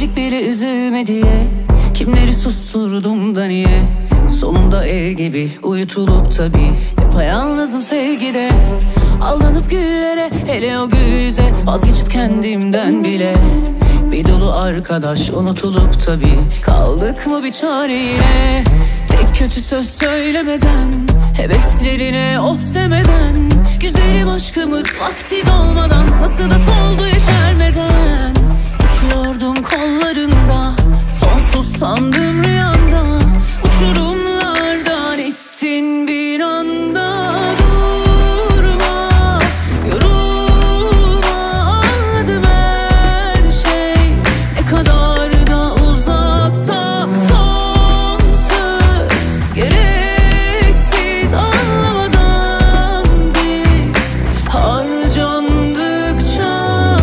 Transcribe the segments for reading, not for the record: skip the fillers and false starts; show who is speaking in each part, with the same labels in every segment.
Speaker 1: biricik bile üzülme diye. Kimleri susturdum da niye? Sonunda el gibi uyutulup tabii yapayalnızım sevgide. Aldanıp güllere, hele o yüze vazgeçip kendimden bile. Bir dolu arkadaş unutulup tabii kaldık mı bir çareyle? Tek kötü söz söylemeden, heveslerine of demeden, güzelim aşkımız vakti dolmadan nasıl da soldu yeşermeden. Uçuyordum kollarında, sonsuz sandım rüyanda, uçurumlardan ittin bir anda. Durma, yorulma, anladım her şey ne kadar da uzakta. Son söz gereksiz, anlamadan biz harcandıkça.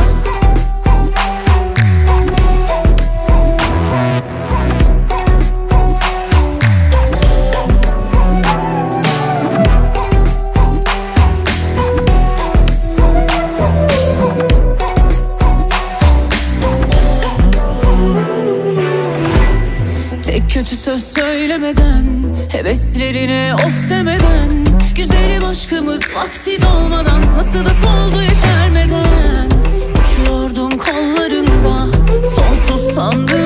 Speaker 1: Tek kötü söz söylemeden, heveslerine of demeden, güzelim aşkımız vakti dolmadan nasıl da soldu yeşermeden. Uçuyordum kollarında, sonsuz sandım